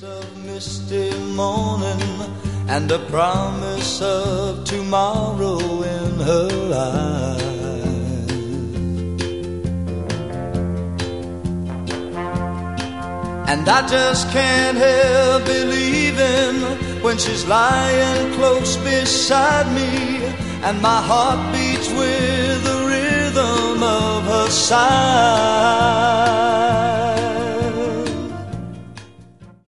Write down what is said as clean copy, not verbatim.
of misty morning and a promise of tomorrow in her eyes. And I just can't help believing when she's lying close beside me, and my heart beats with the rhythm of her sigh.